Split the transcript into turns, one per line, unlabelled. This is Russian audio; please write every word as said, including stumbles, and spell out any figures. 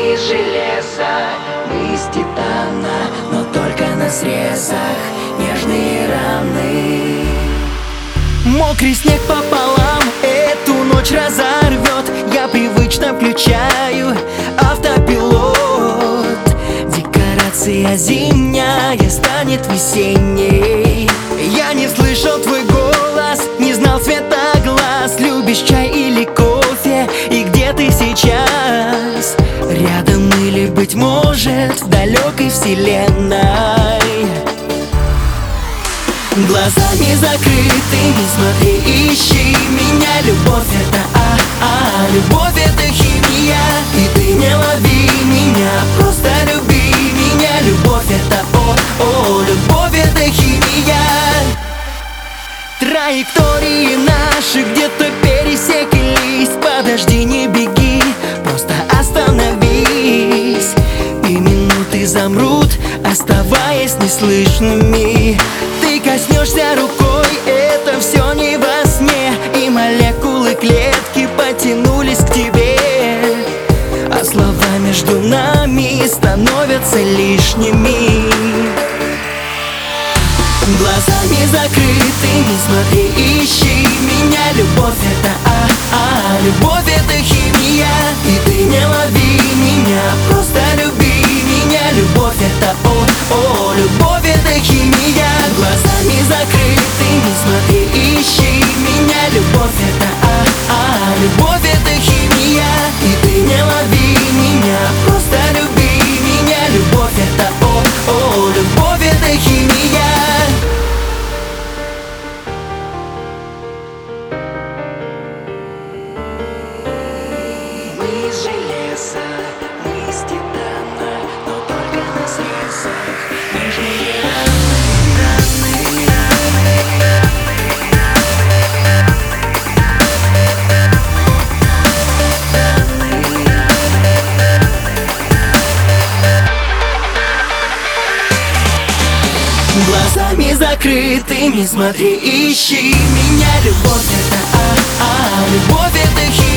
из железа, мы из титана, но только на срезах нежные раны.
Мокрый снег пополам эту ночь разорвет. Я привычно включаю автопилот. Декорация зимняя станет весенней. Я не слышал твой голос, не знал цвета глаз. Любишь чай или кофе, и где ты сейчас? Рядом или, быть может, в далекой вселенной. Глазами закрытыми смотри, ищи меня. Любовь это а-а, любовь это химия. И ты не лови меня, просто люби меня. Любовь это о-о, любовь это химия. Траектории наши где-то пересеклись. Подожди, не беги, просто остановись. И минуты замрут, оставаясь неслышными. Ты коснешься рукой, это все не во сне. И молекулы клетки потянулись к тебе, а слова между нами становятся лишними. Глазами закрытыми смотри, ищи меня. Любовь это а-а, любовь это химия. И ты не лови меня, просто люби меня. Любовь это о-о, любовь это химия. Глазами закрытыми смотри, ищи меня. Любовь это а-а, любовь это химия. И ты не лови меня, просто люби меня. Любовь это о-о, любовь это химия.
Мы из железа, мы из титана, но только на срезах нежные раны,
Глазами закрытыми смотри, ищи меня. Любовь это а-а, любовь это химия.